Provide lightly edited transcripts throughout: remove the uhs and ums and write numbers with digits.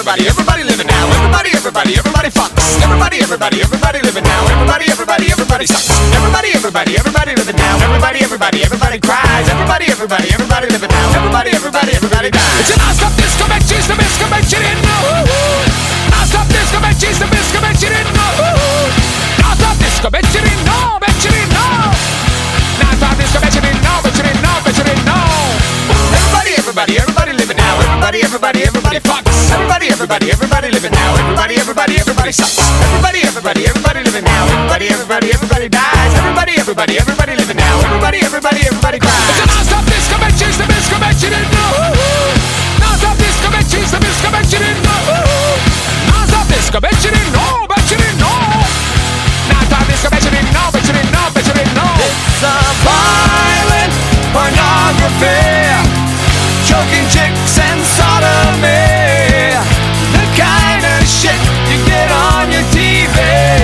everybody, everybody living now. Everybody, everybody, everybody fucks. Everybody, everybody, everybody living now. Everybody, everybody, everybody sucks. Everybody, everybody, everybody living now. Everybody, everybody, everybody cries. Everybody, everybody, everybody living now. Everybody, everybody, everybody dies. It's a non-stop disco, bet she's the best, bet you didn't know. Non-stop disco, bet she's the best, bet you didn't know. Non-stop disco, bet you didn't know, bet you didn't know. Non-stop disco, bet you didn't know, bet you didn't know, bet you didn't know. Everybody, everybody, everybody living now. Everybody, everybody, everybody fucks. Everybody, everybody, everybody living now. Everybody, everybody, everybody sucks. Everybody, everybody, everybody living now. Everybody, everybody, everybody dies. Everybody, everybody, everybody living now. Everybody, everybody, everybody cries. It's a non-stop disco, bet she's the best, bet you didn't know. Non-stop disco, bet she's the best, bet you didn't know. Non-stop disco, bet you didn't know, bet you didn't know. Non-stop disco, bet you didn't know, bet you didn't know, bet you didn't know. It's a violent pornography, choking chicks and sodomy, the kind of shit you get on your TV.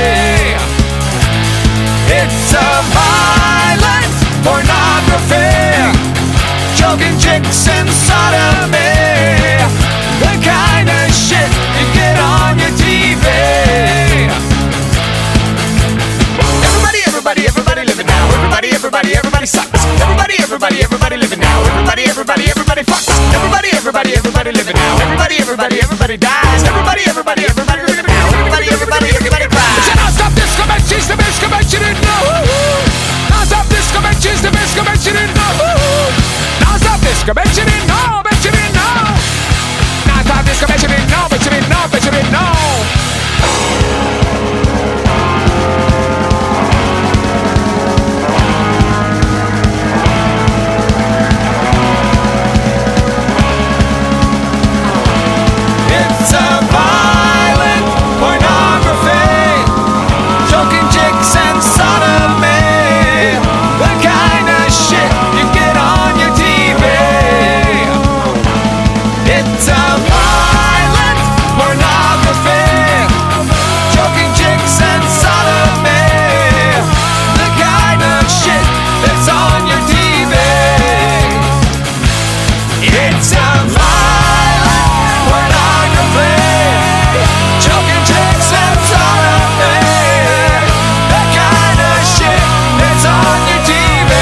It's a violent pornography, choking chicks and sodomy, the kind of shit you get on your TV. Everybody, everybody, everybody living now. Everybody, everybody, everybody sucks. Everybody, everybody, everybody living now. Everybody, everybody, everybody fucks. Everybody, everybody, everybody living now. Everybody, everybody, everybody dies. Everybody, everybody, everybody living now. Everybody, everybody, everybody cries. It's a non-stop disco, bet she's the best, bet you didn't know. Non-stop disco, bet she's the best, bet you didn't know. Non-stop disco, bet you didn't know, bet you didn't know. Non-stop disco, bet you didn't know, bet you didn't know, bet you didn't know. It's a violent pornography, choking chicks and sodomy, the kind of shit you get on your TV. It's a violent pornography, choking chicks and sodomy, the kind of shit that's on your TV. It's a violent pornography, choking chicks and sodomy, the kind of shit that's on your TV.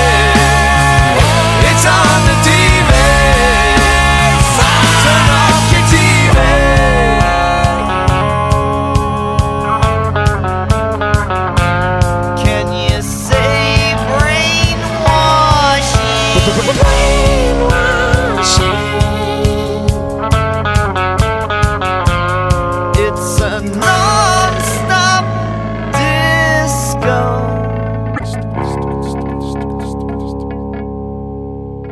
It's on the TV. Turn off your TV. Can you say brainwashing?